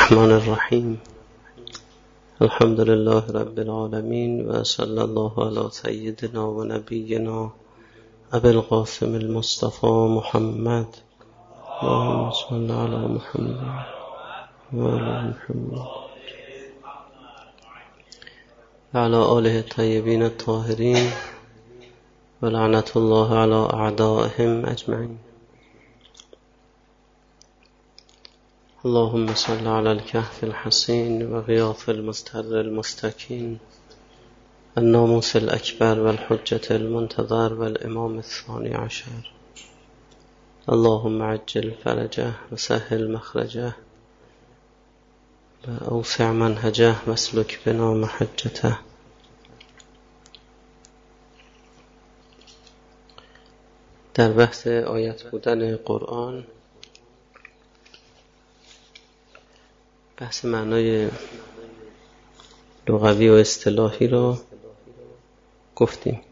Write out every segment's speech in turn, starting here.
الرحمن الرحیم. الحمد لله رب العالمین و صلی الله علی سیدنا و نبینا ابی القاسم المصطفى محمد. اللهم صل علی محمد و علی محمد و علی آله الطیبین الطاهرین و لعنت الله علی اعدائهم اجمعین. اللهم صل على الكهف الحصين وغياث المستر المستكين الناموس الأكبر والحجة المنتظر والإمام الثاني عشر. اللهم عجل فرجه وسهل مخرجه وأوسع منهجه واسلك بنا محجته. در بحث آیت بودن قرآن بحث معنای لغوی و اصطلاحی رو گفتیم.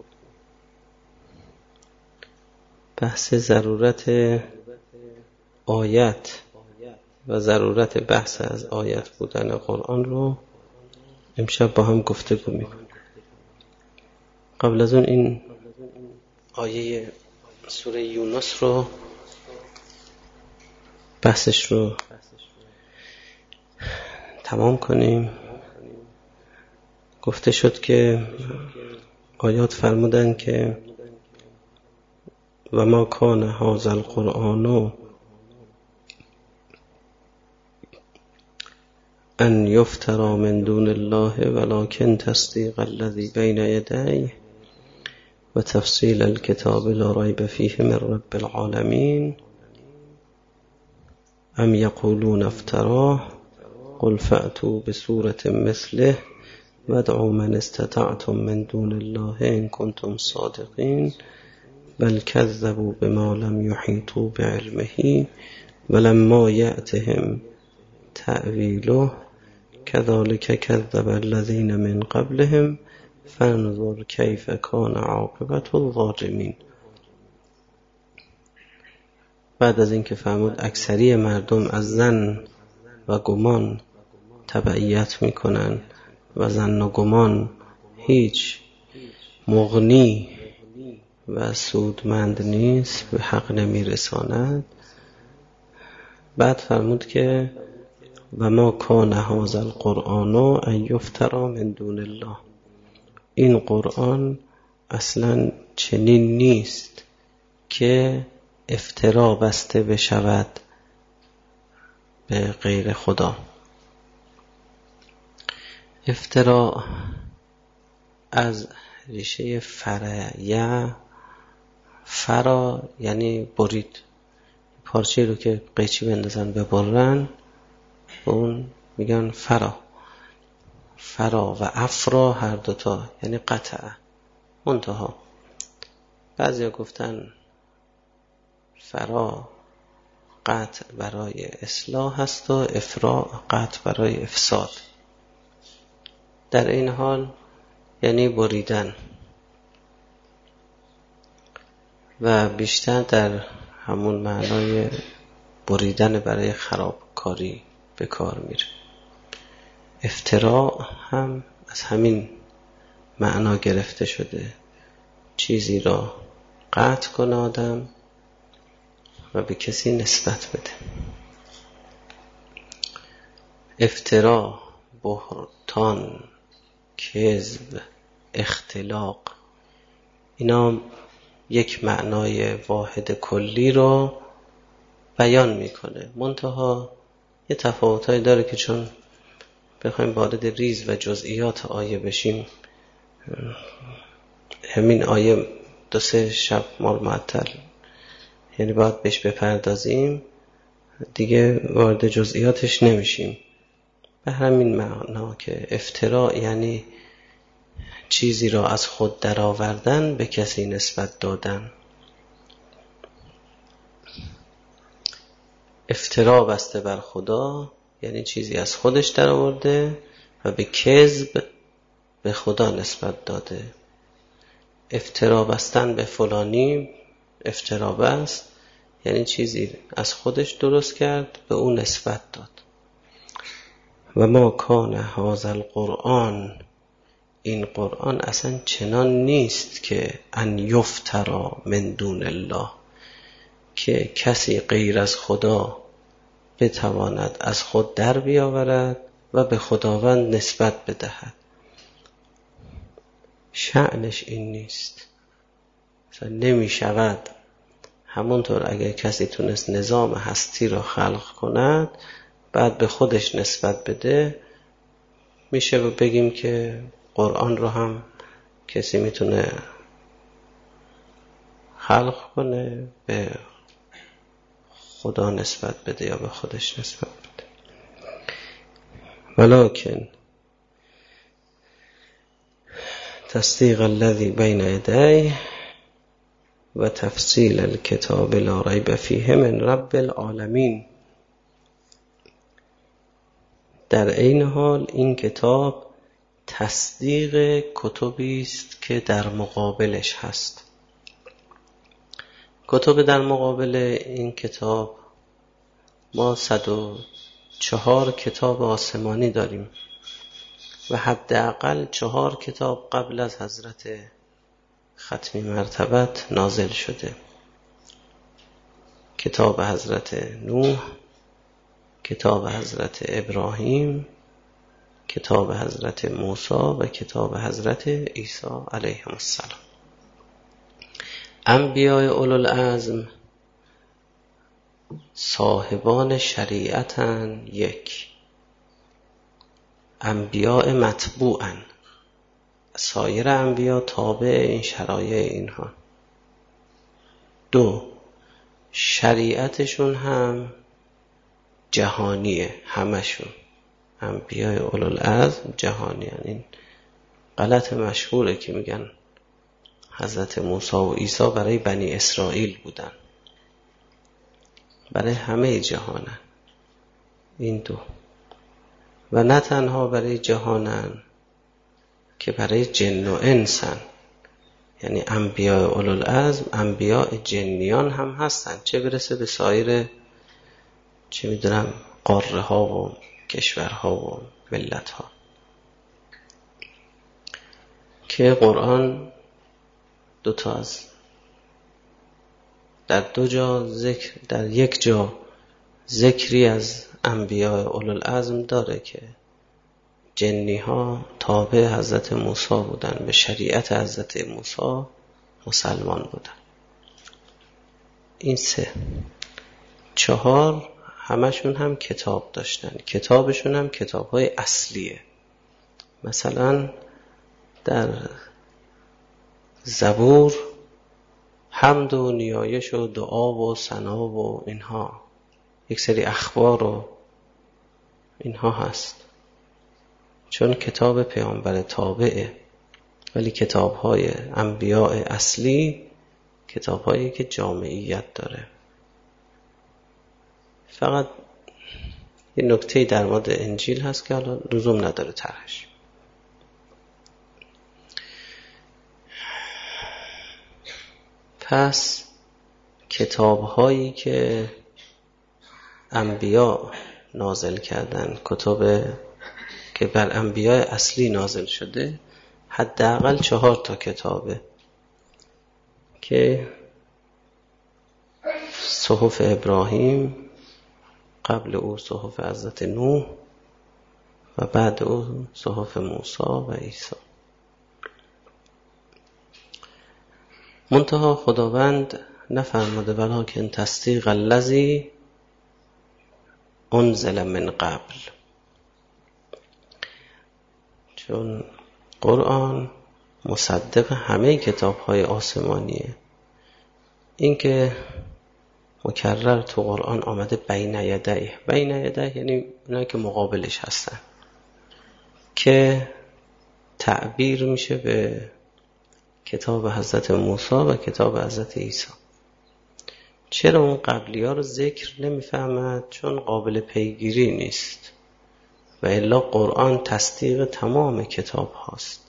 بحث ضرورت آیت و ضرورت بحث از آیت بودن قرآن رو امشب با هم گفتگو می‌کنیم. قبل از اون این آیه سوره یونس رو بحثش رو تمام کنیم. گفته شد که آیات فرمودن که و ما کان هذا القرآن ان یفتری من دون الله ولکن تصدیق الذی بین یدیه و تفصیل الکتاب لا ریب فیه من رب العالمین ام یقولون افتراه قل فأتوا بسورة مثله وادعوا من استطعتم من دون الله إن كنتم صادقين بل كذبوا بما لم يحيطوا بعلمه ولما يأتهم تأويله كذلك كذب الذين من قبلهم فانظر كيف كان عاقبة الظالمين. بعد از اینکه فرمود اکثری مردم از ظن و گمان تبعیت میکنن و ظن و گمان هیچ مغنی و سودمند نیست، به حق نمیرساند. بعد فرمود که و ما کان هذا القرآن ان یفتری من دون الله، این قرآن اصلا چنین نیست که افترا بسته بشود به غیر خدا. افترا از ریشه فرع، فرا یعنی برید، پارچه رو که قیچی بندازن ببرن اون میگن فرا. فرا و افرا هر دوتا یعنی قطعه. منتها بعضیا گفتن فرا قطع برای اصلاح هست و افراع قطع برای افساد. در این حال یعنی بریدن و بیشتر در همون معنای بریدن برای خرابکاری به کار میره. افتراع هم از همین معنا گرفته شده، چیزی را قطع کنه آدم و به کسی نسبت بده. افتراع، بهتان، کذب، اختلاق، اینا یک معنای واحد کلی رو بیان میکنه. منتها یه تفاوتایی داره که چون بخوایم وارد ریز و جزئیات آیه بشیم همین آیه 2-3 شب ما رو معطل، یعنی باید بهش بپردازیم دیگه وارد جزئیاتش نمیشیم. به همین معنا که افتراء یعنی چیزی را از خود درآوردن به کسی نسبت دادن. افتراء بسته بر خدا یعنی چیزی از خودش درآورده و به کذب به خدا نسبت داده. افتراء بستن به فلانی افتراء بست یعنی چیزی از خودش درست کرد به اون نسبت داد. و ما کان هذا القرآن، این قرآن اصلا چنان نیست که ان یفترا من دون الله، که کسی غیر از خدا بتواند از خود در بیاورد و به خداوند نسبت بدهد. شأنش این نیست. مثلا نمی شود همونطور اگر کسی تونست نظام هستی را خلق کند بعد به خودش نسبت بده، میشه بگیم که قرآن رو هم کسی میتونه خلق کنه به خدا نسبت بده یا به خودش نسبت بده. ولکن تصدیق الذی بین یدیه و تفصیل الکتاب لا ریب فیه من رب العالمین. در عین حال این کتاب تصدیق کتبی است که در مقابلش هست. کتب در مقابل این کتاب ما 104 کتاب آسمانی داریم و حداقل 4 کتاب قبل از حضرت ختمی مرتبت نازل شده. کتاب حضرت نوح، کتاب حضرت ابراهیم، کتاب حضرت موسی و کتاب حضرت عیسی علیهم السلام. انبیاء اولوالعزم صاحبان شریعتن، یک. انبیاء متبوعن، سایر انبیا تابع این شرایع اینها. 2. شریعتشون هم جهانیه، همشون انبیاء اولوالعزم جهانیه. این غلط مشهوره که میگن حضرت موسی و عیسی برای بنی اسرائیل بودن، برای همه جهانن این 2. و نه تنها برای جهانن که برای جن و انسن، یعنی انبیاء اولوالعزم انبیاء جنیان هم هستن، چه برسه به سایر چه میدونم قاره ها و کشورها و ملت ها. که قرآن 2 تا از در 2 جا ذکر، در 1 جا ذکری از انبیاء اولوالعزم داره که جنی ها تابع حضرت موسی بودن، به شریعت حضرت موسی مسلمان بودن. این 3. 4 همشون هم کتاب داشتن. کتابشون هم کتاب‌های اصلیه. مثلا در زبور حمد و نیایش و دعا و ثنا و اینها، یک سری اخبار و اینها هست، چون کتاب پیامبر تابعه. ولی کتاب‌های انبیاء اصلی کتاب‌هایی که جامعیت داره. فقط یه نکته در مورد انجیل هست که حالا لزوم نداره طرحش. پس کتاب‌هایی که انبیا نازل کردن، کتب که بر انبیاء اصلی نازل شده، حداقل 4 تا کتابه که صحف ابراهیم، قبل او صحف حضرت نوح و بعد او صحف موسی و عیسی. منتها خداوند نفرموده ولکن تصدیق الذی انزل من قبل، چون قرآن مصدق همه کتاب‌های آسمانیه. این که مکرر تو قرآن آمده بین یدیه، بین یدیه یعنی اونایی که مقابلش هستن، که تعبیر میشه به کتاب حضرت موسی و کتاب حضرت عیسی. چرا اون قبلی ها رو ذکر نمیفهمد؟ چون قابل پیگیری نیست و الا قرآن تصدیق تمام کتاب هاست.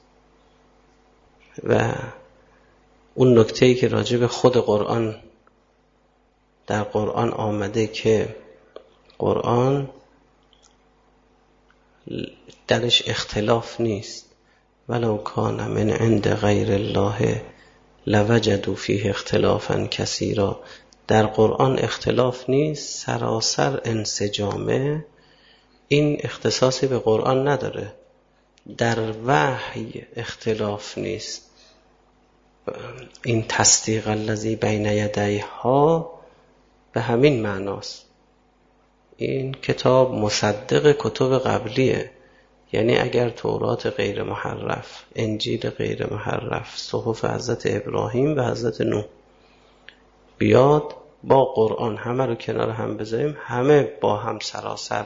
و اون نکته‌ای که راجع به خود قرآن در قرآن آمده که قرآن درش اختلاف نیست. ولو کان من عند غیر الله لوجدوا فیه اختلافا کثیرا. در قرآن اختلاف نیست، سراسر انسجامه. این اختصاصی به قرآن نداره. در وحی اختلاف نیست. این تصدیق الذی بین یدیها به همین معناست. این کتاب مصدق کتب قبلیه. یعنی اگر تورات غیر محرف، انجیل غیر محرف، صحف حضرت ابراهیم و حضرت نوح بیاد با قرآن همه رو کنار هم بذاریم، همه با هم سراسر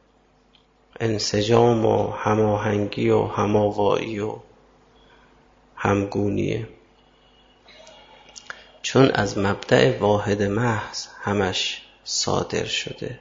انسجام و هماهنگی و هماوایی و همگونیه. چون از مبدأ واحد محض همش صادر شده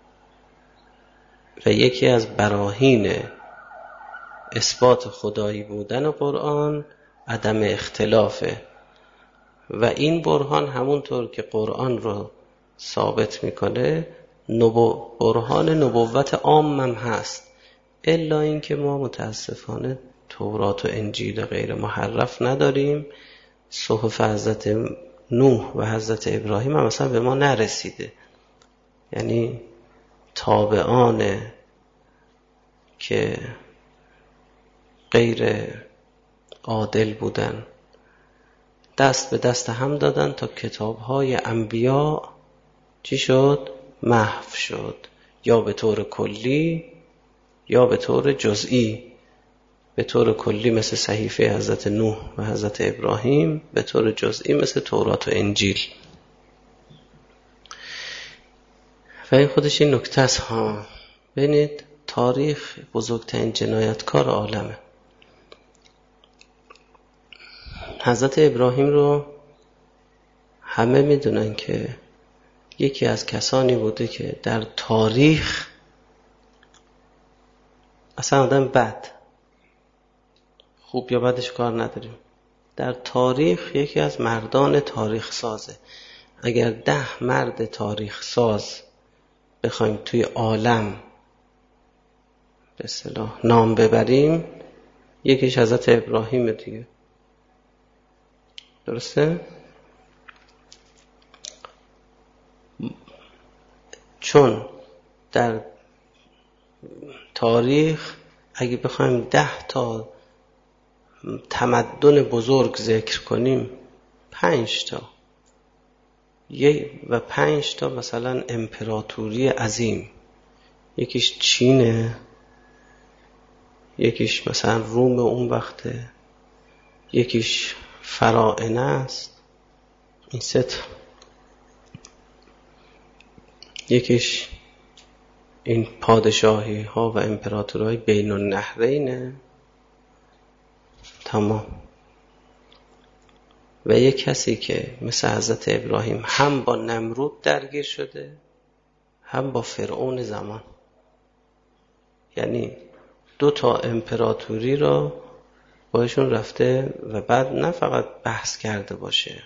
و یکی از براهین اثبات خدایی بودن قرآن عدم اختلافه و این برهان همونطور که قرآن رو ثابت میکنه برهان نبوت عام هم هست. الا اینکه ما متاسفانه تورات و انجیل غیر محرف نداریم. صحف حضرت نوح و حضرت ابراهیم هم مثلا به ما نرسیده. یعنی تابعانه که غیر عادل بودن دست به دست هم دادن تا کتاب‌های انبیا چی شد؟ محو شد، یا به طور کلی یا به طور جزئی. به طور کلی مثل صحیفه حضرت نوح و حضرت ابراهیم، به طور جزئی مثل تورات و انجیل. و این خودش این نکته است ها. ببینید تاریخ بزرگترین جنایتکار عالمه. حضرت ابراهیم رو همه میدونن که یکی از کسانی بوده که در تاریخ اصلا آدم بد، خوب یا بدش کار نداریم، در تاریخ یکی از مردان تاریخ سازه. اگر 10 مرد تاریخ ساز بخوایم توی عالم به اصطلاح نام ببریم، یکیش حضرت ابراهیم دیگه. درسته؟ چون در تاریخ اگه بخوایم 10 تا تمدن بزرگ ذکر کنیم، 5 تا و 5 تا مثلا امپراتوری عظیم، یکیش چینه، یکیش مثلا روم اون وقته، یکیش فراعنه است، این 3 تا، یکیش این پادشاهی ها و امپراتوری بین النهرینه. تمام. و یک کسی که مثل حضرت ابراهیم هم با نمرود درگیر شده هم با فرعون زمان، یعنی 2 تا امپراتوری را باشون رفته و بعد نه فقط بحث کرده باشه،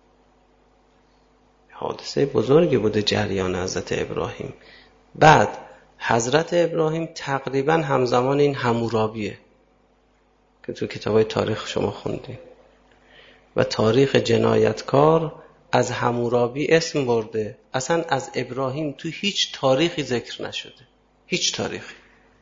حادثه بزرگی بوده جریان حضرت ابراهیم. بعد حضرت ابراهیم تقریبا همزمان این حمورابیه که تو کتابای تاریخ شما خوندین و تاریخ جنایتکار از حمورابی اسم برده. اصلا از ابراهیم تو هیچ تاریخی ذکر نشده، هیچ تاریخی،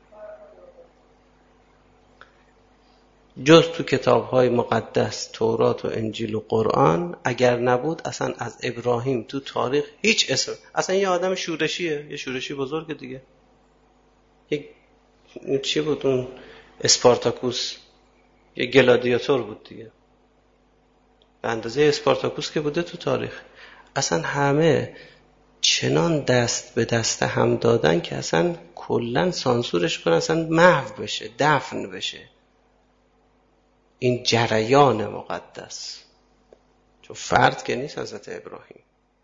جز تو کتاب‌های مقدس تورات و انجیل و قرآن. اگر نبود اصلا از ابراهیم تو تاریخ هیچ اسم. اصلا یه آدم شورشیه، یه شورشی بزرگ دیگه. یک چی بود اون اسپارتاکوس؟ یه گلادیاتور بود دیگه، به اندازه اسپارتاکوس که بوده تو تاریخ. اصلا همه چنان دست به دست هم دادن که اصلا کلن سانسورش کنن، اصلا محو بشه، دفن بشه این جریان مقدس. چون فرد که نیست حضرت ابراهیم،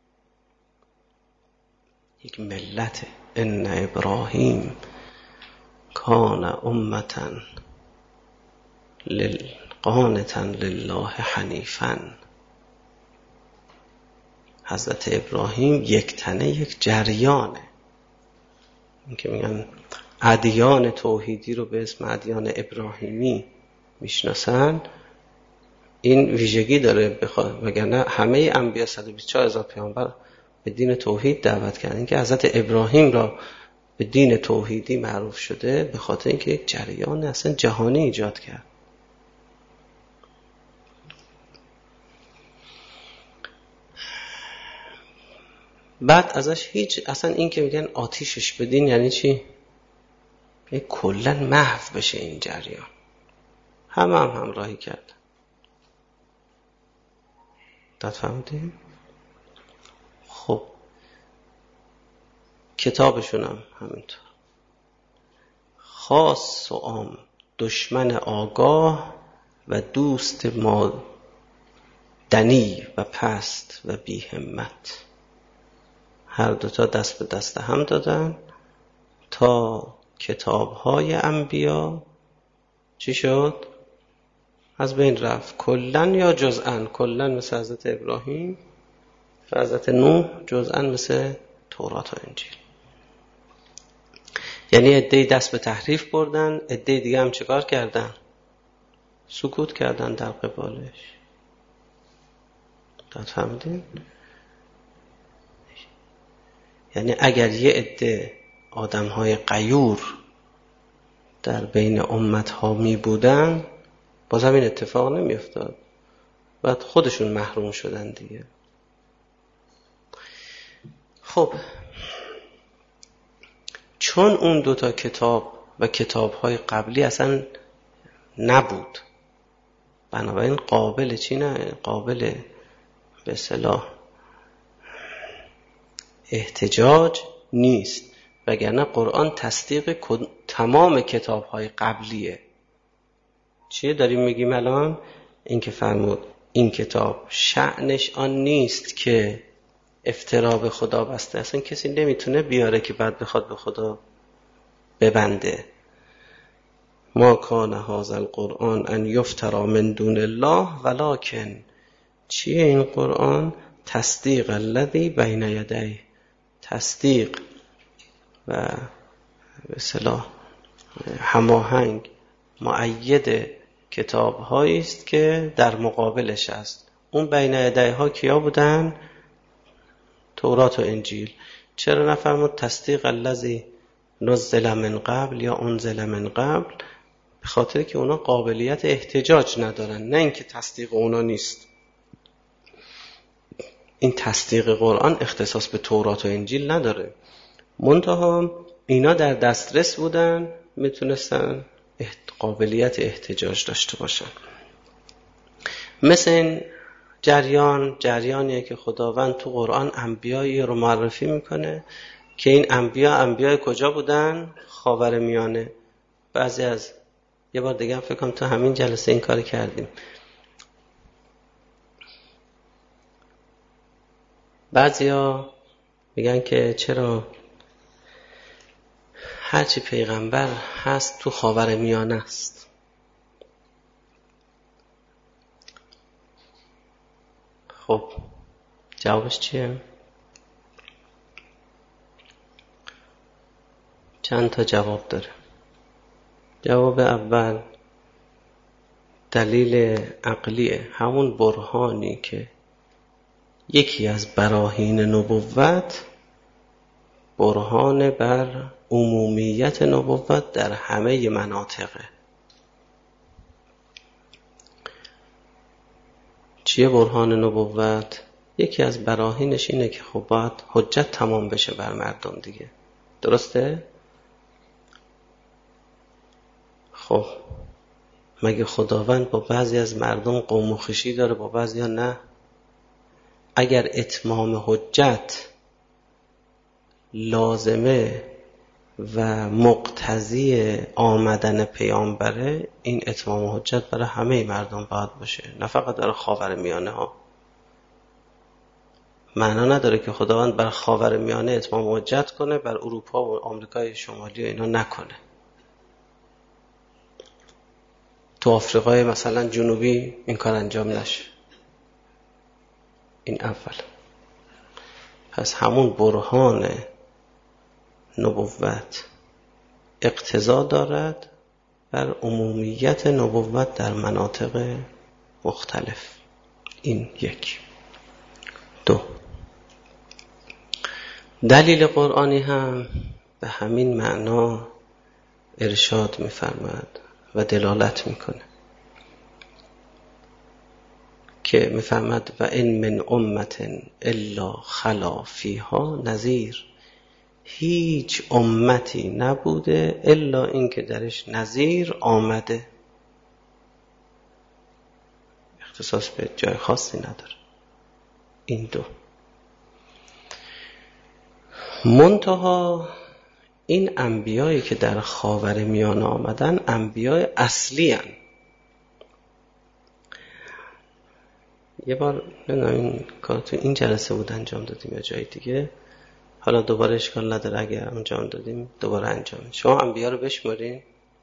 یک ملت. ان ابراهیم کان امتا قانتا لله حنیفا. حضرت ابراهیم یک تنه، یک جریانه. این که میگن ادیان توحیدی رو به اسم ادیان ابراهیمی میشناسن، این ویژگی داره، وگرنه همه انبیا 124,000 پیامبر به دین توحید دعوت کردن. که حضرت ابراهیم را به دین توحیدی معروف شده به خاطر اینکه یک جریان اصلا جهانی ایجاد کرد. بعد ازش هیچ، اصلا این که میگن آتیشش بدین یعنی چی؟ کلن محو بشه این جریان. همه همراهی کرد. داد فهمدیم؟ خب کتابشون هم همینطور، خاص و عام، دشمن آگاه و دوست ما، دنی و پست و بی همت. هر دوتا دست به دست هم دادن تا کتاب‌های انبیا چی شد؟ از بین رفت، کلن یا جزءاً. کلن مثل حضرت ابراهیم و حضرت نوح، جزءاً مثل تورات و انجیل. یعنی عده‌ای دست به تحریف بردن، عده‌ای دیگه هم چیکار کردن؟ سکوت کردن در قبالش. فهمیدین؟ یعنی اگر یه عده آدم‌های غیور در بین امت‌ها می بودن، باز همین اتفاق نمی افتاد. بعد خودشون محروم شدن دیگه. خب چون اون دوتا کتاب و کتاب‌های قبلی اصلا نبود، بنابراین قابل چی نه؟ قابل به اصطلاح احتجاج نیست. وگرنه قرآن تصدیق تمام کتاب‌های قبلیه. چیه داریم میگیم الان؟ این که فرمود این کتاب شأنش آن نیست که افترا به خدا بسته. اصلا کسی نمیتونه بیاره که بعد بخواد به خدا ببنده. ما کان هذا القرآن ان یفترا من دون الله ولکن، چیه این قرآن؟ تصدیق الذی بین یدیه، تصدیق و به اصطلاح هماهنگ مؤید کتاب هایی است که در مقابلش است. اون بین یدیه ها کیا بودن؟ تورات و انجیل. چرا نفرمود تصدیق الذی نزل من قبل یا انزل من قبل؟ به خاطر که اونا قابلیت احتجاج ندارن، نه اینکه تصدیق اونا نیست. این تصدیق قرآن اختصاص به تورات و انجیل نداره، منتها اینا در دسترس بودن، میتونستن قابلیت احتجاج داشته باشن. مثل این جریانیه که خداوند تو قرآن انبیایی رو معرفی میکنه که این انبیای کجا بودن؟ خاورمیانه. بعضی از یه بار دیگه هم فکر کنم تو همین جلسه این کار کردیم. بعضیا میگن که چرا هرچی پیغمبر هست تو خاورمیانه است. خب جوابش چیه؟ چند تا جواب داره. جواب اول دلیل عقلیه، همون برهانی که یکی از براهین نبوت برهان بر عمومیت نبوت در همه مناطقه. چیه برهان نبوت؟ یکی از براهینش اینه که خب باید حجت تمام بشه بر مردم دیگه، درسته؟ خب مگه خداوند با بعضی از مردم قوم و خویشی داره، با بعضی ها نه؟ اگر اتمام حجت لازمه و مقتضی آمدن پیامبره، این اتمام حجت برای همه مردم باید باشه، نه فقط برای خاورمیانه ها. معنا نداره که خداوند بر خاورمیانه اتمام حجت کنه، بر اروپا و آمریکای شمالی و اینا نکنه. تو آفریقای مثلا جنوبی این کار انجام نشه. این اول. پس همون برهان نبوت اقتضا دارد بر عمومیت نبوت در مناطق مختلف. این یک. دو، دلیل قرآنی هم به همین معنا ارشاد می‌فرماید و دلالت میکنه که می‌فرماید و ان من امة الا خلا فیها نذیر. هیچ امتی نبوده الا این که درش نذیر آمده. اختصاص به جای خاصی نداره. این دو. منتها این انبیایی که در خاورمیانه آمدن انبیای اصلی هن. یه بار نمیدونم این کار تو این جلسه بود انجام دادیم یا جای دیگه، حالا دوباره اشکال نداره اگر انجام دادیم دوباره انجام. شما انبیا رو بشمارین.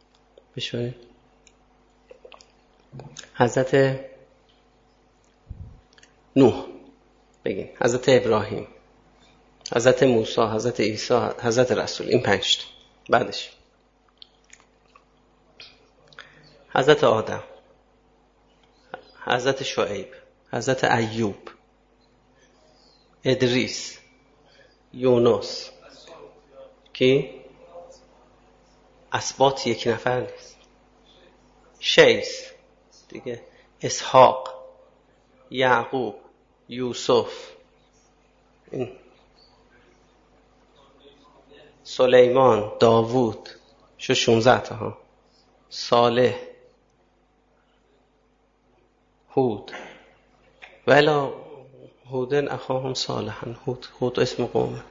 حضرت نوح بگین، حضرت ابراهیم، حضرت موسی، حضرت عیسی، حضرت رسول. این 5 تا. بعدش حضرت آدم، حضرت شعیب، حضرت ایوب، ادریس، یونس. کی؟ اسباط یک نفر نیست. شیس دیگه، اسحاق، یعقوب، یوسف، این سلیمان، داوود. شو 16 تا ها. صالح، هود، ولا هودن اخاهم صالحا. هود اسم قوم.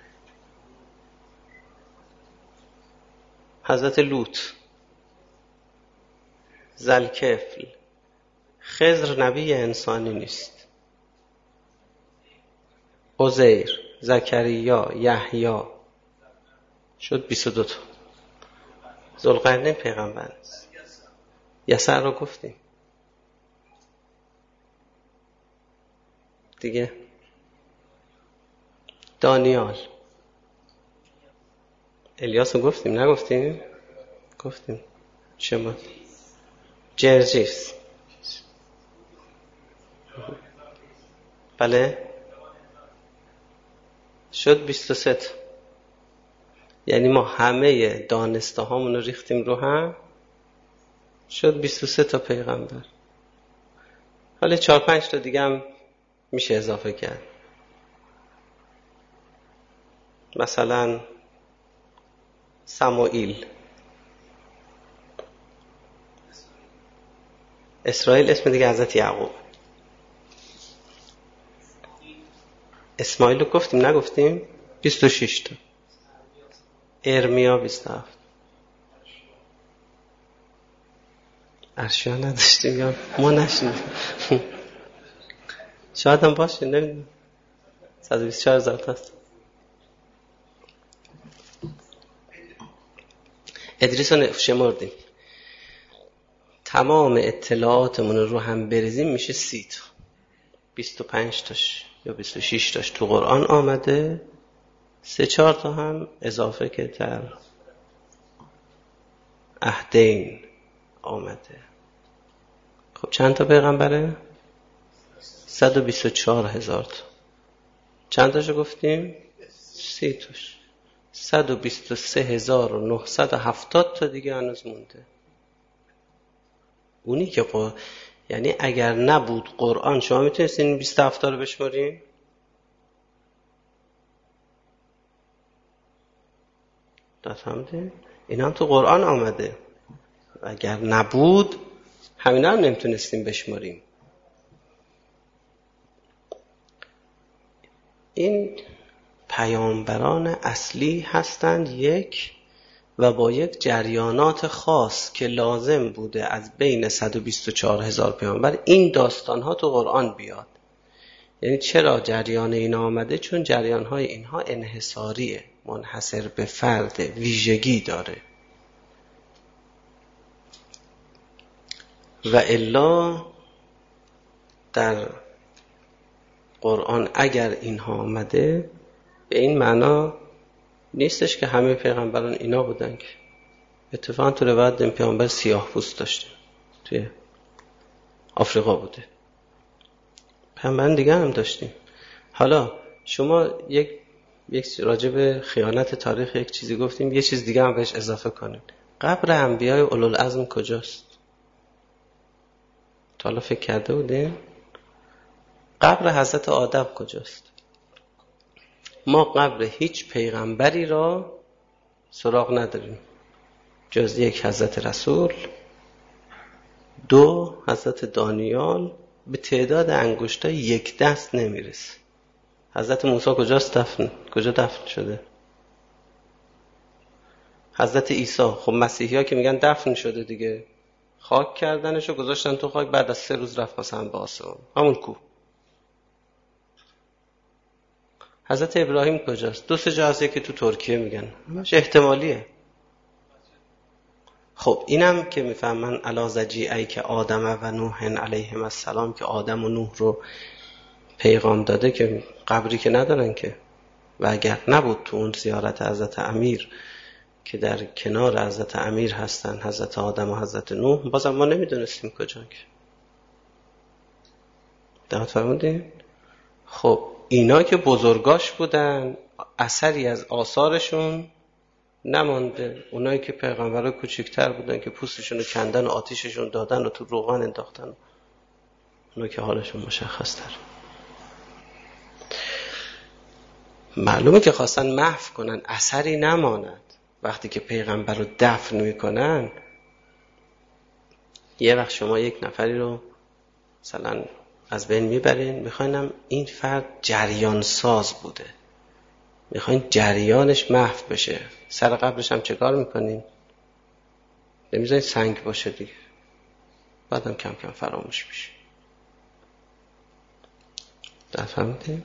حضرت لوط، ذوالکفل. خضر نبی انسانی نیست. عزیر، زکریا، یحیی. شد 22 تا. ذوالقرنین پیغمبر است. یسع رو گفتیم دیگه. دانیال، الیاس رو گفتیم نگفتیم؟ گفتیم. شما جرجیس. بله شد 23 تا. یعنی ما همه دانسته هامون رو ریختیم رو هم، شد 23 تا پیغمبر. حالا 4-5 تا دیگه هم میشه اضافه کرد. مثلا سموئیل. اسرائیل اسم دیگه حضرت یعقوب. اسماعیل رو گفتیم نگفتیم؟ 26 تا. ارمیا 27. ارشیا نداشتیم یا ما نشنیدیم؟ شاید هم باشه نمیدونم. 124,000 تاست. ادریس رو شمردیم. تمام اطلاعاتمون رو هم بریزیم میشه 30 تا. 25 تاش یا 26 تاش تو قرآن آمده. 3-4 تا هم اضافه که در عهدین آمده. خب چند تا پیغمبره؟ 124,000 تا. چند تاشو گفتیم؟ 30 تاش. 123,970 تا دیگه هنوز مونده. اونی که یعنی اگر نبود قرآن شما میتونستین این 27 تا رو بشمارین؟ فهمیدین؟ این هم تو قرآن آمده. اگر نبود همینا هم نمیتونستیم بشماریم. این پیامبران اصلی هستند یک و با یک جریانات خاص که لازم بوده از بین 124,000 پیامبر این داستان‌ها تو قرآن بیاد. یعنی چرا جریان اینا آمده؟ چون جریان‌های اینها انحصاریه، منحصر به فرد، ویژگی داره. و الا در قرآن اگر اینها آمده به این معنا نیستش که همه پیغمبران اینا بودن که اتفاقا تو روایت دیم پیامبر سیاه پوست داشتیم، توی آفریقا بوده. پیامبر دیگه هم داشتیم. حالا شما یک راجع به خیانت تاریخ یک چیزی گفتیم، یه چیز دیگه هم بهش اضافه کنیم. قبر انبیای اولوالعزم کجاست؟ تا حالا فکر کرده بودین؟ قبر حضرت آدم کجاست؟ ما قبر هیچ پیغمبری را سراغ نداریم جز یک حضرت رسول، 2 حضرت دانیال، به تعداد انگشتای یک دست نمیرسه. حضرت موسی کجا دفن شده؟ حضرت عیسی، خب مسیحی‌ها که میگن دفن شده دیگه، خاک کردنشو گذاشتن تو خاک، بعد از 3 روز رفت مثلا به آسمان، همون کو. حضرت ابراهیم کجاست؟ 2-3 جا هست که تو ترکیه میگن، همش احتمالیه. خب اینم که میفهمن علا زجیعی که آدم و نوح علیهم السلام، که آدم و نوح رو پیغام داده، که قبری که ندارن که. و اگر نبود تو اون زیارت حضرت امیر که در کنار حضرت امیر هستن حضرت آدم و حضرت نوح، بازم ما نمیدونستیم کجا که. دقت فرمودین؟ خب اینا که بزرگاش بودن، اثری از آثارشون نمانده. اونایی که پیغمبرای کوچکتر بودن که پوستشون رو کندن و آتیششون دادن و تو روغن انداختن، اونا که حالشون مشخص تر. معلومه که خواستن محو کنن، اثری نماند. وقتی که پیغمبر رو دفن میکنن، یه وقت شما یک نفری رو مثلا از بین میبرین، میخواینم این فرد جریان ساز بوده، میخواین جریانش محو بشه، سر قبرش هم چه کار میکنین؟ نمیذارین سنگ باشه دیگه، بعدم کم کم فراموش میشه. فهمیدین؟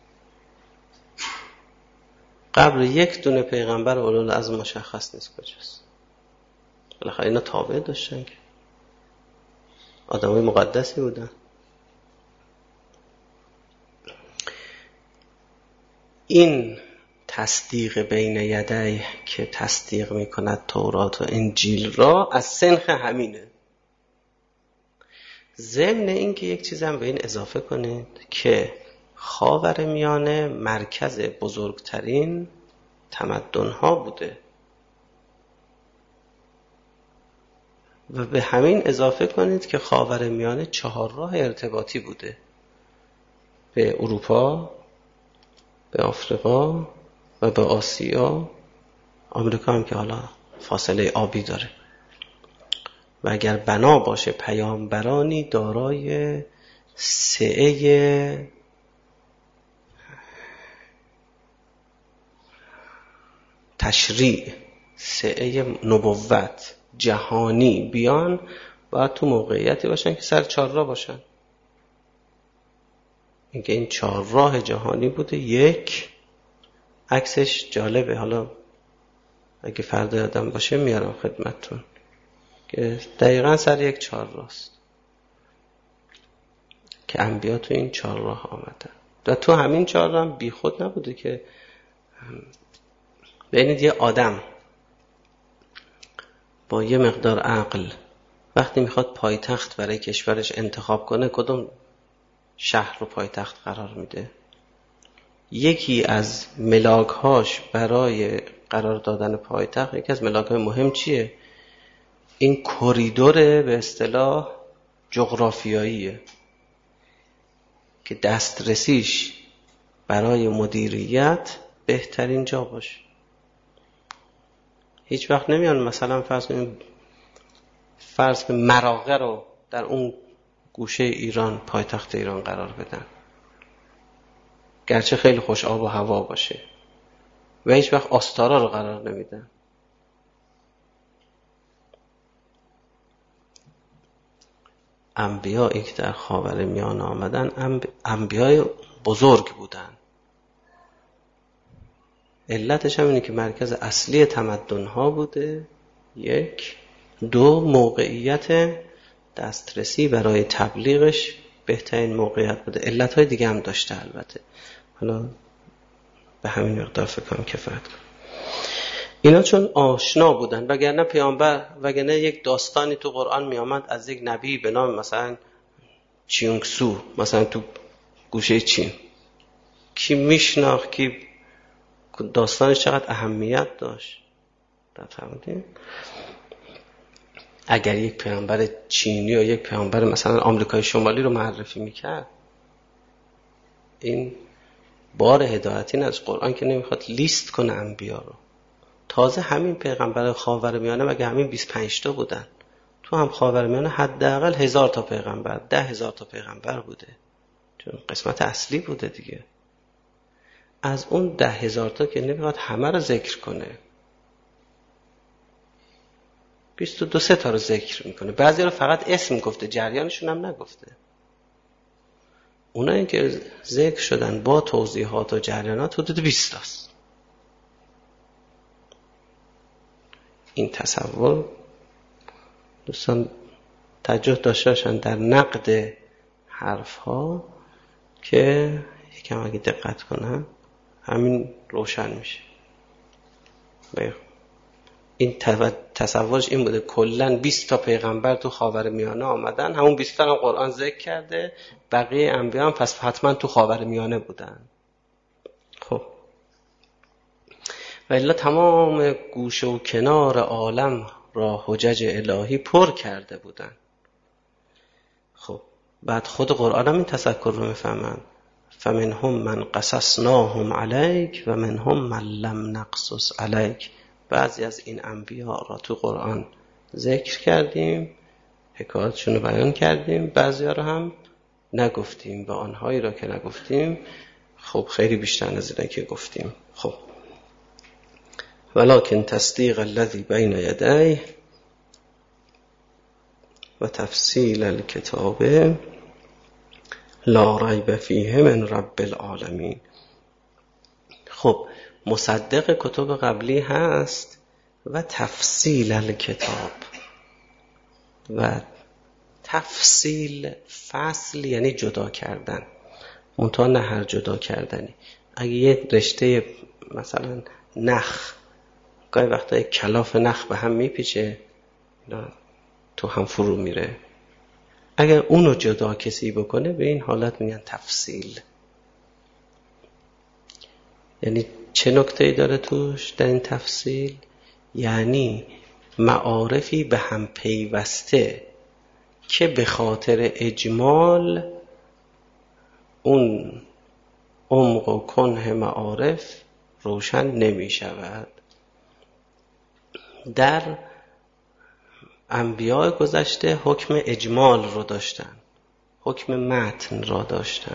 قبر یک دونه پیغمبر اولوالعزم مشخص نیست کجاست. بالاخره اینا تابع داشتن که آدمای مقدسی بودن. این تصدیق بین یدی که تصدیق میکند تورات و انجیل را از سنخ همینه. ضمن این که یک چیز هم به این اضافه کنید که خاورمیانه مرکز بزرگترین تمدن‌ها بوده و به همین اضافه کنید که خاورمیانه 4 راه ارتباطی بوده، به اروپا، به آفریقا و به آسیا. آمریکا هم که حالا فاصله آبی داره. و اگر بنا باشه پیامبرانی دارای سعه تشریع، سعه نبوت جهانی بیان، باید تو موقعیتی باشن که سر 4 راه باشن. اینکه این 4 راه جهانی بوده. یک عکسش جالبه، حالا اگه فردا یادم باشه میارم خدمتتون، که دقیقا سر یک 4 راست که انبیا تو این 4 راه آمدن. و تو همین 4 راه هم بی خود نبوده که ببینید یه آدم با یه مقدار عقل وقتی میخواد پایتخت برای کشورش انتخاب کنه، کدوم شهر رو پایتخت قرار میده؟ یکی از ملاک‌هاش برای قرار دادن پایتخت، یکی از ملاک‌های مهم چیه؟ این کریدور به اصطلاح جغرافیاییه که دسترسیش برای مدیریت بهترین جا باشه. هیچ وقت نمیان مثلا فرض کنیم مراغه رو در اون گوشه ایران پایتخت ایران قرار بدن، گرچه خیلی خوش آب و هوا باشه، و هیچ وقت آستارا رو قرار نمیدن. انبیایی که در خاورمیانه آمدن انبیای بزرگ بودن. علتش هم اینه که مرکز اصلی تمدن‌ها بوده. 1 2 موقعیت دسترسی برای تبلیغش بهترین موقعیت بوده. علتهای دیگه هم داشته البته، حالا به همین مقدار فکر کنم کفایت کنه. اینا چون آشنا بودن، وگرنه یک داستانی تو قرآن می آمد از یک نبی به نام مثلا چیونگ سو، مثلا تو گوشه چین، کی میشناخت، کی داستانش چقدر اهمیت داشت. فهمیدین؟ اگر یک پیامبر چینی یا یک پیامبر مثلا آمریکای شمالی رو معرفی میکرد، این بار هدایتی از قرآن که نمیخواد لیست کنه انبیا رو. تازه همین پیغمبر خاورمیانه مگه همین 25 تا بودن؟ تو هم خاورمیانه حداقل 1000 تا پیغمبر، 10,000 تا پیغمبر بوده، چون قسمت اصلی بوده دیگه. از اون 10,000 تا که نمیخواد همه رو ذکر کنه، 22 تا رو ذکر میکنه. بعضی رو فقط اسم گفته، جریانشون هم نگفته. اونایی که ذکر شدن با توضیحات و جریانات حدود 20 تاست. این تصور دوستان توجه داشته باشن در نقد حرف ها که یکم اگه دقت کنن همین روشن میشه. این تصورش این بوده کلن 20 تا پیغمبر تو خاورمیانه آمدن، همون 20 تا هم قرآن ذکر کرده، بقیه انبیا هم پس حتما تو خاورمیانه بودن. خب و الا تمام گوشه و کنار عالم را حجج الهی پر کرده بودن. خب بعد خود قرآن هم این تذکر رو میفهمن، فمنهم من قصصناهم علیک و منهم من لم نقصص علیک. بعضی از این انبیا را تو قرآن ذکر کردیم، حکایتشون رو بیان کردیم، بعضی ها رو هم نگفتیم و آنهایی را که نگفتیم خب خیلی بیشتر از اینه که گفتیم. خب ولکن تصدیق الذی بین یدیه و تفصیل الکتاب لا ریب فیه من رب العالمین. خب مصدق کتب قبلی هست و تفصیل الکتاب. و تفصیل، فصل یعنی جدا کردن، منتها نه هر جدا کردنی. اگه یه رشته مثلا نخ گاهی وقتا یک کلاف نخ به هم میپیچه تو هم فرو میره، اگر اونو جدا کسی بکنه به این حالت میگن تفصیل. یعنی چه نکته‌ای داره توش در این تفصیل؟ یعنی معارفی به هم پیوسته که به خاطر اجمال اون عمق و کنه معارف روشن نمی شود. در انبیاء گذشته حکم اجمال رو داشتن، حکم متن را داشتن.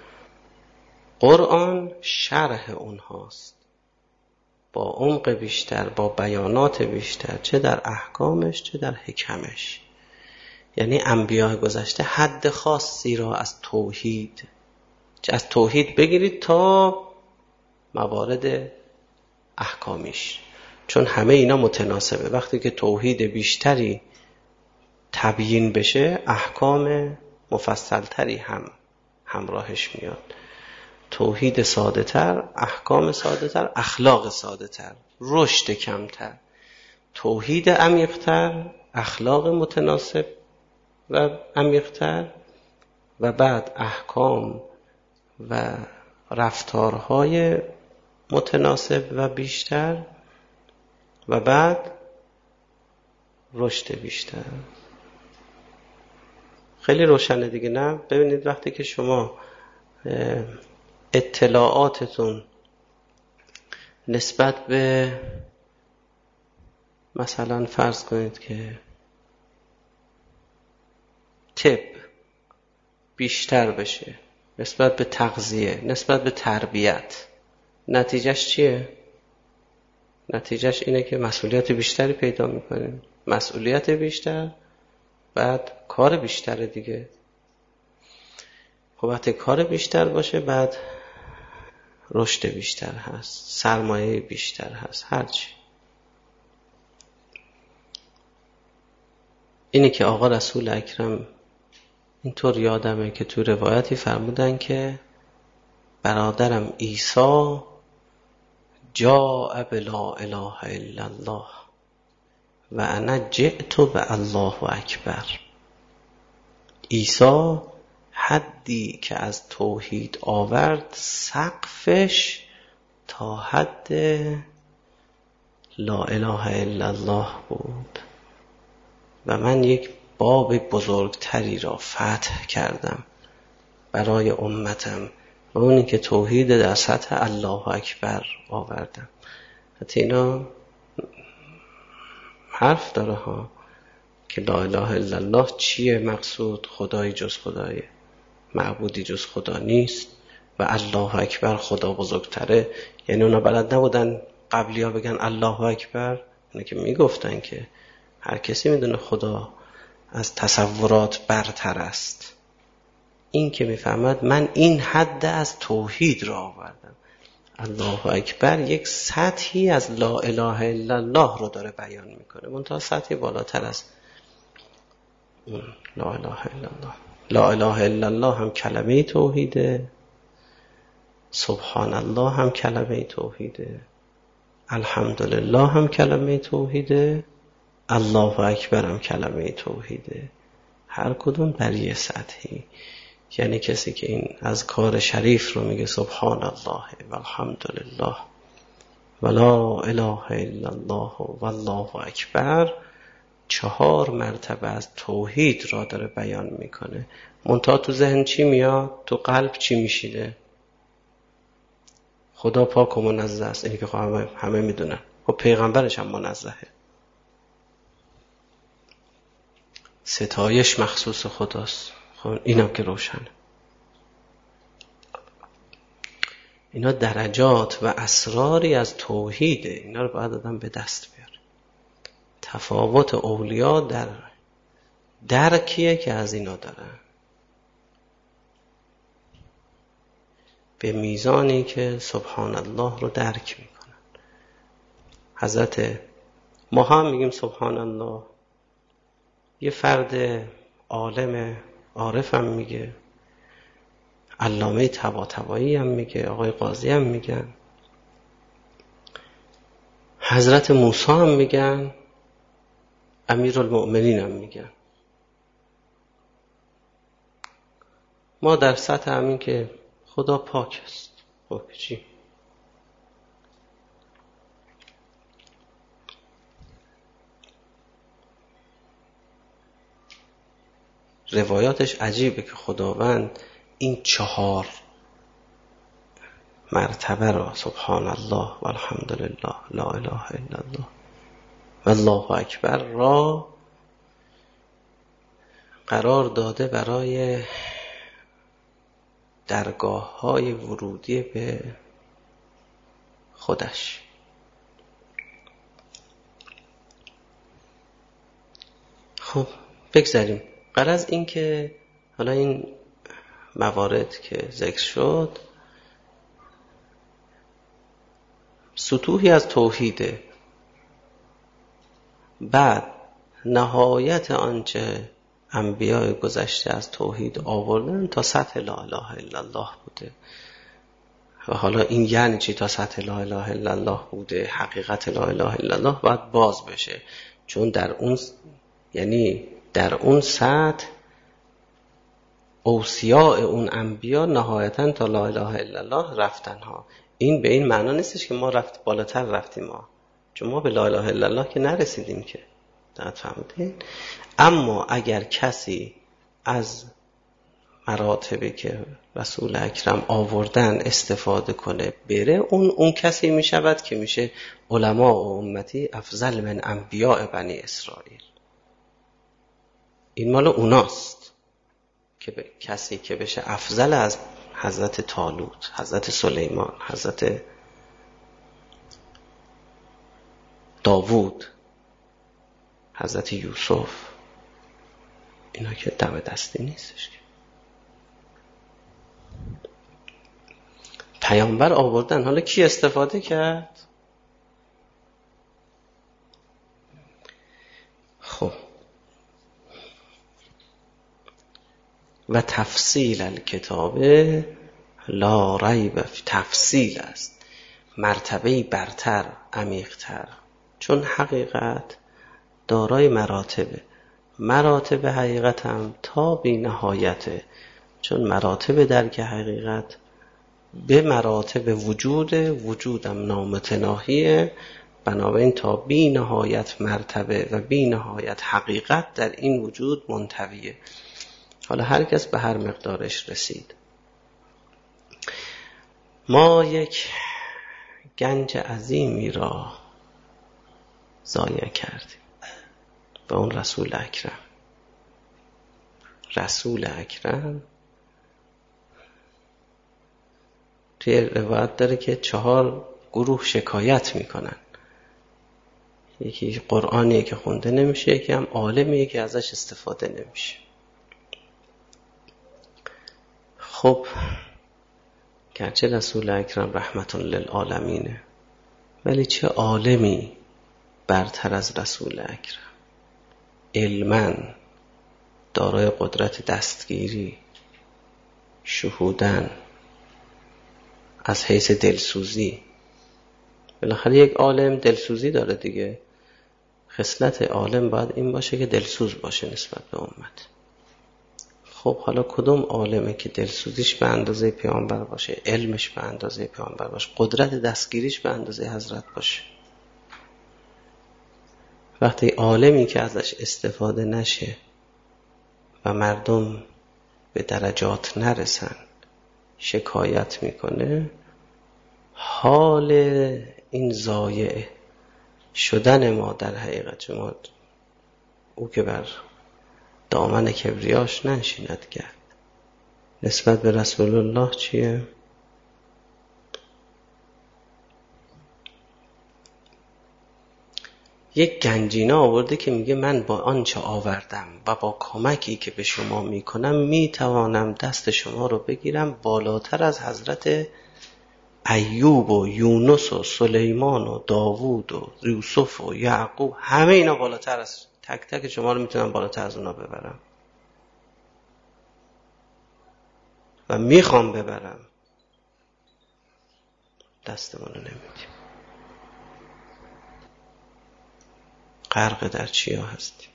قرآن شرح اونهاست، با عمق بیشتر، با بیانات بیشتر، چه در احکامش چه در حکمش. یعنی انبیاء گذشته حد خاصی را از توحید، چه از توحید بگیرید تا موارد احکامیش، چون همه اینا متناسبه. وقتی که توحید بیشتری تبیین بشه احکام مفصلتری هم همراهش میاد. توحید ساده تر، احکام ساده تر، اخلاق ساده تر، رشد کمتر. توحید عمیق‌تر، اخلاق متناسب و عمیق‌تر، و بعد احکام و رفتارهای متناسب و بیشتر، و بعد رشد بیشتر. خیلی روشنه دیگه، نه؟ ببینید وقتی که شما اطلاعاتتون نسبت به مثلا فرض کنید که طب بیشتر بشه، نسبت به تغذیه، نسبت به تربیت، نتیجهش چیه؟ نتیجهش اینه که مسئولیت بیشتری پیدا میکنیم، مسئولیت بیشتر، بعد کار بیشتر دیگه. خب وقتی کار بیشتر باشه بعد رشد بیشتر هست، سرمایه بیشتر هست، هرچی. اینی که آقا رسول اکرم اینطور یادمه که تو روایتی فرمودن که برادرم عیسی جاء بلا اله الا الله و انا جئت به الله اکبر. عیسی حدی که از توحید آورد سقفش تا حد لا اله الا الله بود و من یک باب بزرگتری را فتح کردم برای امتم و اونی که توحید در سطح الله اکبر آوردم. حتی اینا حرف داره ها که لا اله الا الله چیه مقصود؟ خدایی جز خدایه، معبودی جز خدا نیست و الله اکبر خدا بزرگتره. یعنی اونا بلد نبودن قبلی ها بگن الله اکبر؟ اونا که میگفتن که هر کسی میدونه خدا از تصورات برتر است. این که میفهمد من این حد از توحید را آوردم. الله اکبر یک سطحی از لا اله الا الله رو داره بیان میکنه، منتها سطحی بالاتر از لا اله الا الله. لا اله الا الله هم کلمه توحیده، سبحان الله هم کلمه توحیده، الحمدلله هم کلمه توحیده، الله اکبر هم کلمه توحیده. هر کدوم بر یه سطحی. یعنی کسی که این اذکار شریف رو میگه سبحان الله و الحمدلله و لا اله الا الله و الله اکبر، 4 مرتبه از توحید را داره بیان میکنه. منتها تو ذهن چی میاد؟ تو قلب چی میشینه؟ خدا پاک و منزه است، اینی که همه میدونن. و پیغمبرش هم منزهه. ستایش مخصوص خداست. خب اینم که روشنه. اینا درجات و اسراری از توحیده. اینا رو باید آدم به دست بیاره. تفاوت اولیا در درکیه که از اینا دارن، به میزانی که سبحان الله رو درک میکنن. حضرت ما هم میگیم سبحان الله، یه فرد عالم عارف هم میگه، علامه طباطبایی هم میگه، آقای قاضی هم میگن، حضرت موسی هم میگن، امیرالمؤمنین هم میگن. ما در سطح همین که خدا پاک است. خب چی؟ روایاتش عجیبه که خداوند این 4 مرتبه را سبحان الله و الحمدلله لا اله الا الله و الله اکبر را قرار داده برای درگاه‌های ورودی به خودش. خب بگذاریم. غرض این که حالا این موارد که ذکر شد سطوحی از توحیده. بعد نهایت آنچه انبیاء گذشته از توحید آوردن تا سطح لا اله الا الله بوده. و حالا این یعنی چی تا سطح لا اله الا الله بوده؟ حقیقت لا اله الا الله باید باز بشه، چون در اون یعنی در اون سطح اوصیاء اون انبیا نهایتاً تا لا اله الا الله رفتن ها. این به این معنا نیستش که ما بالاتر رفتیم ما، چون ما به لا اله الا الله که نرسیدیم که. درست فهمیدین؟ اما اگر کسی از مراتبی که رسول اکرم آوردن استفاده کنه بره، اون کسی می شود که میشه علما و امتی افضل من انبیاء بنی اسرائیل. این مال اوناست که کسی که بشه افضل از حضرت طالوت، حضرت سلیمان، حضرت داوود، حضرت یوسف. اینا که دم دستی نیستش. پیامبر آوردن، حالا کی استفاده کرد؟ خب و تفصیل الکتاب لا ریب، تفصیل است. مرتبه‌ای برتر، عمیق‌تر. چون حقیقت دارای مراتب حقیقت هم تا بی نهایته. چون مراتب درک حقیقت به مراتب وجودم نامتناهیه، بنابراین تا بی نهایت مرتبه و بی نهایت حقیقت در این وجود منطویه. حالا هر کس به هر مقدارش رسید. ما یک گنج عظیمی را ضایع کردیم به اون رسول اکرم. رسول اکرم توی روایت داره که 4 گروه شکایت میکنن. یکی قرآنیه که خونده نمیشه، یکی هم عالمیه که ازش استفاده نمیشه. خب گرچه رسول اکرم رحمت للعالمینه، ولی چه عالمی برتر از رسول اکرم. علماً دارای قدرت دستگیری، شهودن، از حیث دلسوزی. بالاخره یک عالم دلسوزی داره دیگه. خصلت عالم باید این باشه که دلسوز باشه نسبت به امت. خب حالا کدوم عالمه که دلسوزیش به اندازه پیامبر باشه، علمش به اندازه پیامبر باشه، قدرت دستگیریش به اندازه حضرت باشه؟ وقتی عالمی که ازش استفاده نشه و مردم به درجات نرسن شکایت میکنه، حال این ضایع شدن ما در حقیقت ما او که بر دامن کبریاش ننشیند کرد نسبت به رسول الله چیه؟ یک گنجینه آورده که میگه من با آنچه آوردم و با کمکی که به شما میکنم میتوانم دست شما رو بگیرم بالاتر از حضرت ایوب و یونس و سلیمان و داوود و یوسف و یعقوب. همه اینا بالاتر از تک تک شما رو میتونم بالاتر از اونا ببرم و میخوام ببرم. دستمونو نمیدیم. غرق در چیا هستیم؟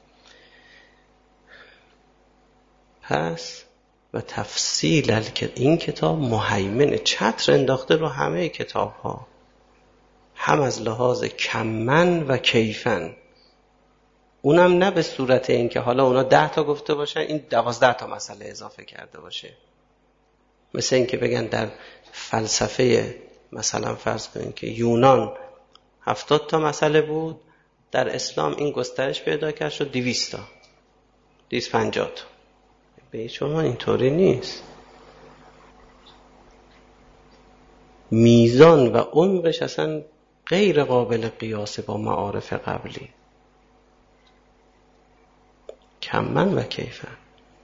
پس و تفصیل که این کتاب مهیمن چتر انداخته رو همه کتاب ها، هم از لحاظ کمن و کیفن. اونم نه به صورت این که حالا اونا 10 تا گفته باشن این 12 تا مسئله اضافه کرده باشه. مثل این که بگن در فلسفه مثلا فرض کنین که یونان 70 تا مسئله بود، در اسلام این گسترش پیدا کرد شد 200 تا 250 تا. به شما اینطوری نیست. میزان و عمقش اصلا غیر قابل قیاس با معارف قبلی. کمن و کیفن.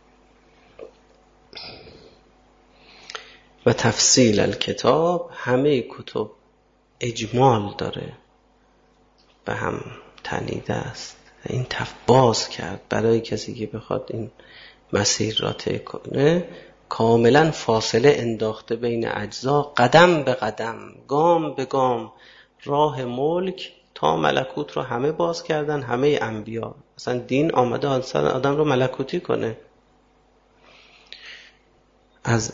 و تفصیل الکتاب، همه کتب اجمال داره، به هم تنیده است. این باز کرد برای کسی که بخواد این مسیر را طی کنه. کاملا فاصله انداخته بین اجزا، قدم به قدم، گام به گام. راه ملک تا ملکوت رو همه باز کردن، همه انبیا. اصلا دین آمده آدم رو ملکوتی کنه. از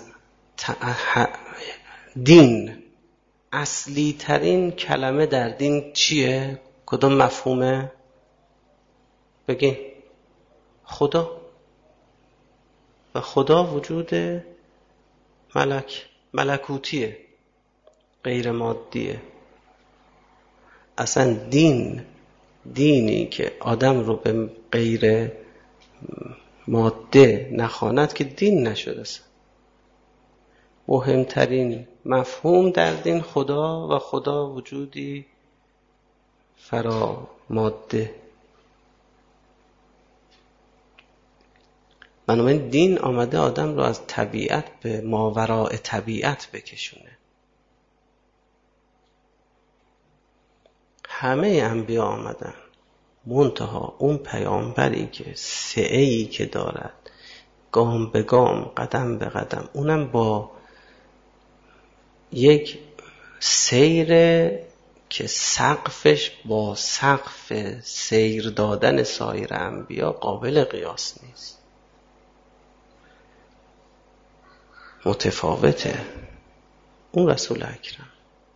دین اصلی ترین کلمه در دین چیه؟ کدوم مفهومه؟ بگین. خدا. و خدا وجود ملکوتیه، غیر مادیه. اصلا دینی که آدم رو به غیر ماده نخواند که دین نشده است. مهمترین مفهوم در دین خدا و خدا وجودی فرا ماده. بنابراین دین آمده آدم رو از طبیعت به ماوراء طبیعت بکشونه. همه انبیا آمدن، منتها اون پیامبری که سعی که دارد گام به گام، قدم به قدم، اونم با یک سیر که سقفش با سقف سیر دادن سایر انبیا قابل قیاس نیست، متفاوته. اون رسول اکرم.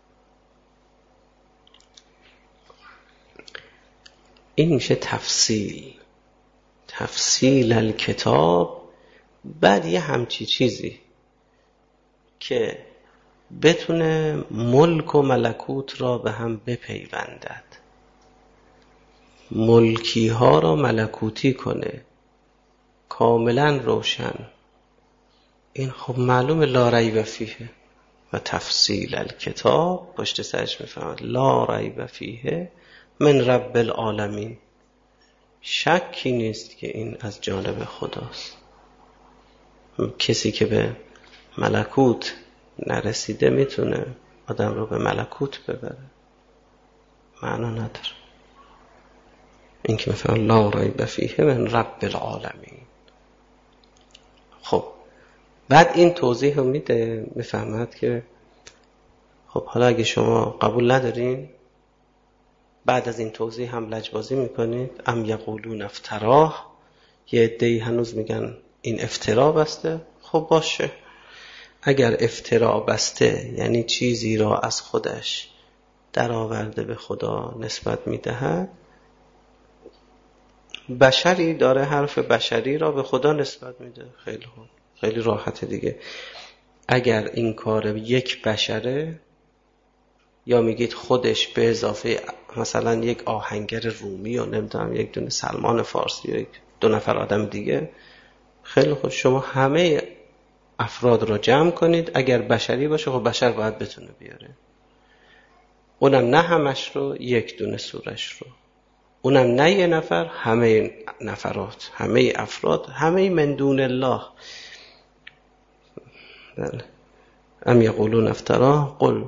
این میشه تفصیل الکتاب. بعد یه همچی چیزی که بتونه ملک و ملکوت را به هم بپیوندد، ملکی ها را ملکوتی کنه، کاملا روشن. این خب معلوم لا ریب فیه. و تفصیل الکتاب پشت سرش میفهمد لا ریب فیه من رب العالمین. شکی نیست که این از جانب خداست. کسی که به ملکوت نرسیده میتونه آدم رو به ملکوت ببره، معنا نداره. این که میفهمد لا ریب فیه من رب العالمین. خب بعد این توضیح رو میده، میفهمد که خب حالا اگه شما قبول ندارین، بعد از این توضیح هم لجبازی میکنید. ام یقولون افتراه، یه عده‌ای هنوز میگن این افترا بسته. خب باشه، اگر افترا بسته یعنی چیزی را از خودش در آورده به خدا نسبت میدهد، بشری داره حرف بشری را به خدا نسبت میده. خیلی راحته دیگه. اگر این کار یک بشره، یا میگید خودش به اضافه مثلا یک آهنگر رومی و نمیدونم یک دونه سلمان فارسی و یک دو نفر آدم دیگه، خیلی خوب، شما همه افراد را جمع کنید، اگر بشری باشه خب بشر باید بتونه بیاره. اونم نه همش رو، یک دونه سورش رو. اونم نه یه نفر، همه نفرات، همه افراد، همه من دون الله. بله. ام یقولون افتراه قل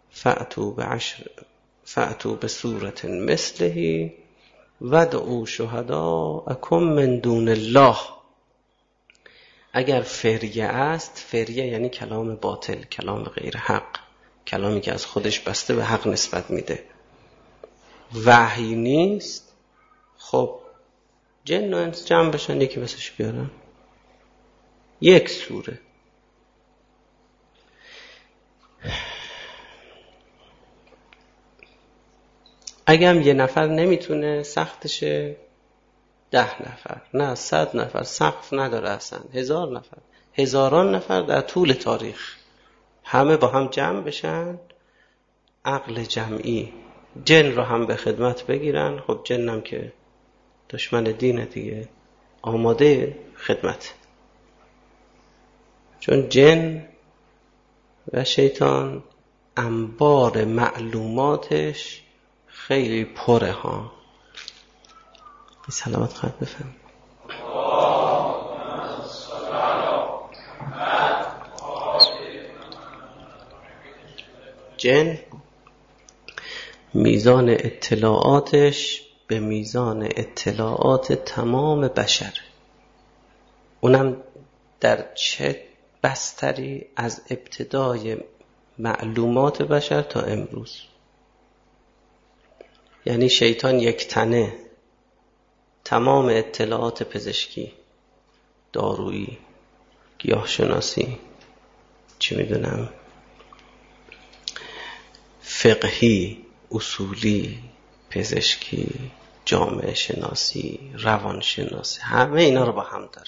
فأتوا بسورة مثله وادعوا شهداءکم من دون الله. اگر فریه است، فریه یعنی کلام باطل، کلام غیر حق، کلامی که از خودش بسته به حق نسبت میده، وحی نیست. خب جن و انس جمع بشن یکی بسش بیارن، یک سوره. اگه هم یه نفر نمیتونه، سختشه 10 نفر، نه 100 نفر، سقف نداره اصلا، 1000 نفر، هزاران نفر در طول تاریخ همه با هم جمع بشن، عقل جمعی، جن رو هم به خدمت بگیرن. خب جن هم که دشمن دینه دیگه، آماده خدمت، چون جن و شیطان انبار معلوماتش خیلی پره ها. سلامت خواهد بفهم. جن میزان اطلاعاتش به میزان اطلاعات تمام بشر، اونم در چه بستری از ابتدای معلومات بشر تا امروز. یعنی شیطان یک تنه تمام اطلاعات پزشکی، دارویی، گیاهشناسی، چی میدونم، فقهی، اصولی، پزشکی، جامعه شناسی، روان شناسی، همه اینا رو با هم داره.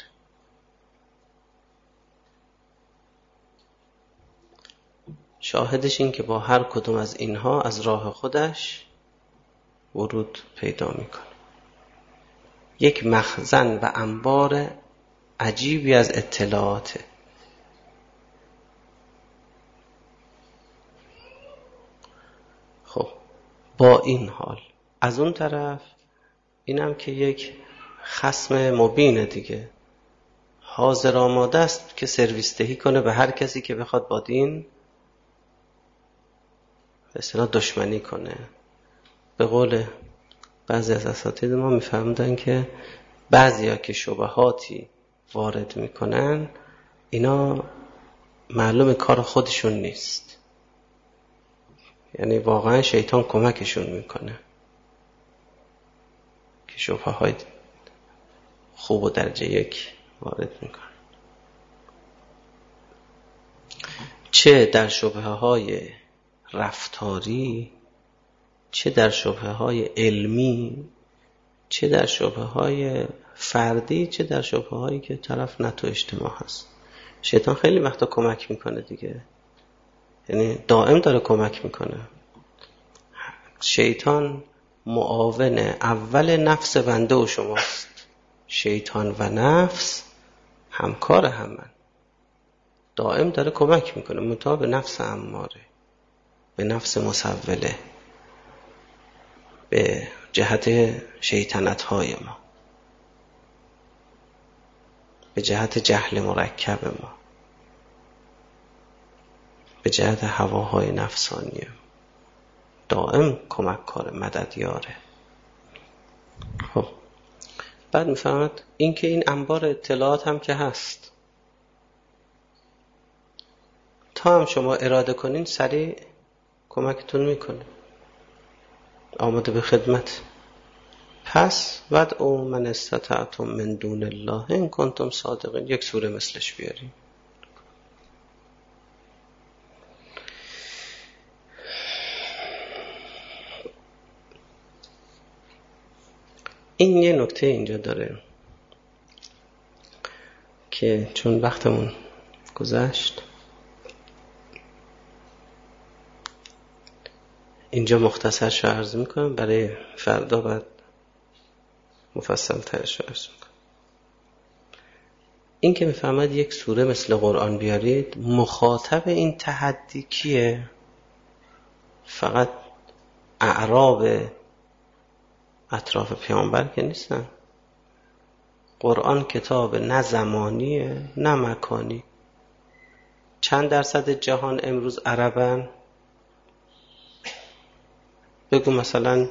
شاهدش این که با هر کدوم از اینها از راه خودش ورود پیدا میکنه. یک مخزن و انبار عجیبی از اطلاعاته. خب با این حال از اون طرف اینم که یک خصم مبینه دیگه، حاضر آماده است که سرویس دهی کنه به هر کسی که بخواد با دین به اصطلاح دشمنی کنه. به قول بعضی از اساتید ما میفهمدن که بعضیا که شبهاتی وارد میکنن اینا معلوم کار خودشون نیست، یعنی واقعا شیطان کمکشون میکنه که شبهه های خوب و درجه یک وارد میکنه. چه در شبهه های رفتاری، چه در شبهه های علمی، چه در شبهه های فردی، چه در شبهه هایی که طرف نه تو اجتماع هست. شیطان خیلی وقتا کمک میکنه دیگه، یعنی دائم داره کمک میکنه. شیطان معاون اول نفس بنده و شماست. شیطان و نفس همکار همن، دائم داره کمک میکنه، منتها به نفس اماره، به نفس مسوله، به جهت شیطنت های ما، به جهت جهل مرکب ما، به جهت هواهای نفسانی. دائم کمک کاره، مددیاره. خب بعد میفهمد این که این انبار اطلاعات هم که هست، تا هم شما اراده کنین سریع کمکتون میکنه، آماده به خدمت. پس ودعوا من استطعتم من دون الله ان کنتم صادقین. یک سوره مثلش بیاریم. این یه نکته اینجا داره که چون وقتمون گذشت اینجا مختصرش رو عرض میکنم، برای فردا بعد مفصل ترش رو عرض میکنم. این که میفهمد یک سوره مثل قرآن بیارید، مخاطب این تحدی کیه؟ فقط اعراب اطراف پیامبر که نیستن. قرآن کتاب نه زمانیه نه مکانی. چند درصد جهان امروز عربن؟ بگو مثلا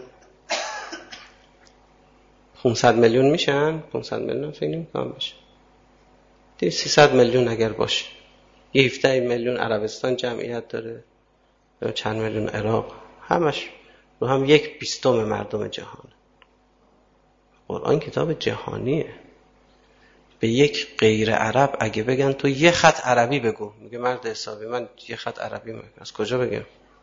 500 میلیون میشن؟ 500 میلیون فکر نمی‌کنم بشه. 300 میلیون اگر باشه، 17 میلیون عربستان جمعیت داره، یا چند میلیون عراق، همش رو هم 1/20 مردم جهان. قرآن کتاب جهانیه. به یک غیر عرب اگه بگن تو یه خط عربی بگو، میگه مرد حسابی من یه خط عربی میگم، از کجا بگم؟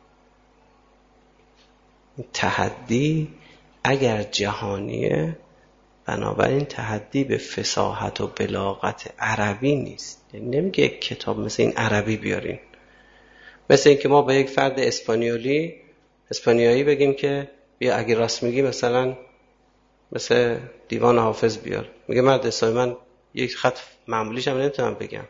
تحدی اگر جهانیه، بنابراین تحدی به فصاحت و بلاغت عربی نیست. یعنی نمیگه یک کتاب مثل این عربی بیارین، مثل این که ما با یک فرد اسپانیایی بگیم که بیا اگه راست میگی مثلا مثل دیوان حافظ بیار، میگه مرد حسابی من یک خط معمولیش هم نمیتونم بگم.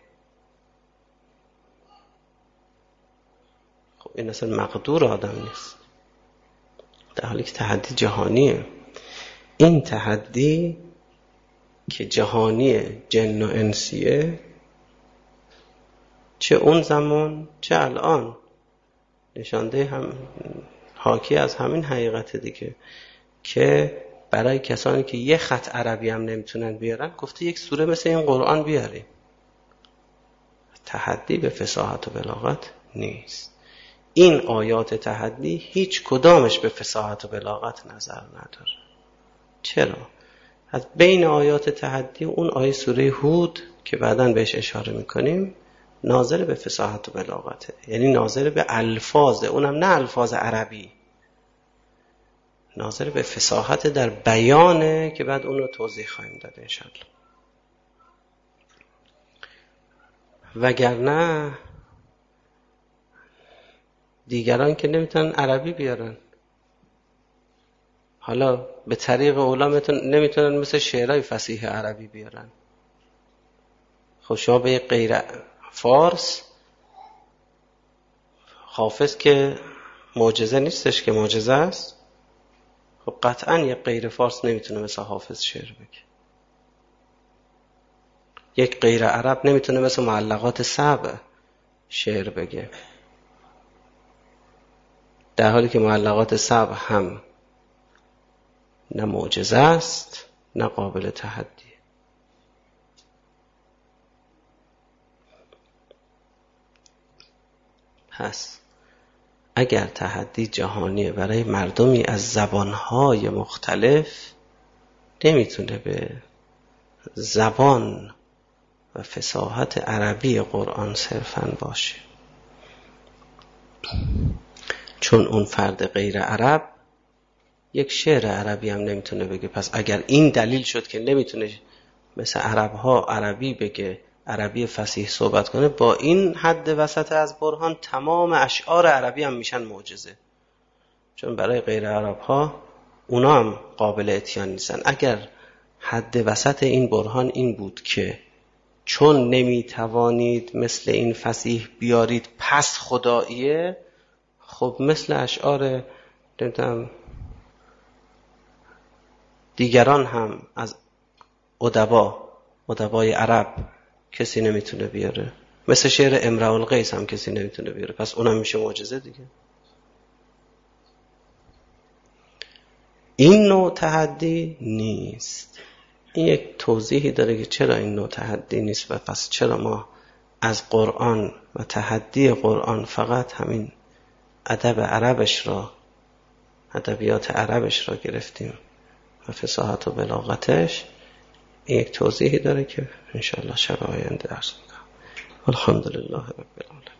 خب این اصلا مقدور آدم نیست، در حالی که تحدی جهانیه. این تحدی که جهانیه، جن و انسیه، چه اون زمان چه الان نشانده هم حاکی از همین حقیقت دیگه، که برای کسانی که یه خط عربی هم نمیتونن بیارن گفته یک سوره مثل این قرآن بیاریم. تحدی به فصاحت و بلاغت نیست. این آیات تحدی هیچ کدامش به فصاحت و بلاغت نظر نداره. چرا؟ از بین آیات تحدی اون آیه سوره هود که بعداً بهش اشاره میکنیم ناظر به فصاحت و بلاغته، یعنی ناظر به الفاظ، اونم نه الفاظ عربی، ناظر به فصاحت در بیانه که بعد اون رو توضیح خواهیم داد انشاءالله. وگرنه دیگران که نمیتونن عربی بیارن، حالا به طریق اولا نمیتونن مثل شعرهای فصیح عربی بیارن. خب شما به یک غیر فارس، حافظ که معجزه نیستش که معجزه است، خب قطعا یک غیر فارس نمیتونه مثل حافظ شعر بگه. یک غیر عرب نمیتونه مثل معلقات سبع شعر بگه، در حالی که معلقات سبع هم نه معجزه است نه قابل تحدی. پس اگر تحدی جهانیه برای مردمی از زبانهای مختلف، نمیتونه به زبان و فصاحت عربی قرآن صرفاً باشه، چون اون فرد غیر عرب یک شعر عربی هم نمیتونه بگه. پس اگر این دلیل شد که نمیتونه مثل عربها عربی بگه، عربی فصیح صحبت کنه، با این حد وسط از برهان تمام اشعار عربی هم میشن معجزه، چون برای غیر عربها اونا هم قابل اتیان نیستن. اگر حد وسط این برهان این بود که چون نمیتوانید مثل این فصیح بیارید پس خداییه، خب مثل اشعار دیگران هم از ادبای عرب کسی نمیتونه بیاره، مثل شعر امرؤ القیس هم کسی نمیتونه بیاره، پس اونم میشه معجزه دیگه. این نوع تحدی نیست. این یک توضیحی داره که چرا این نوع تحدی نیست و پس چرا ما از قرآن و تحدی قرآن فقط همین ادب عربش را، ادبیات عربش را گرفتیم و فصاحت و بلاغتش. این یک توضیحی داره که انشاءالله شب آینده درس می‌دم. الحمدلله رب العالمین.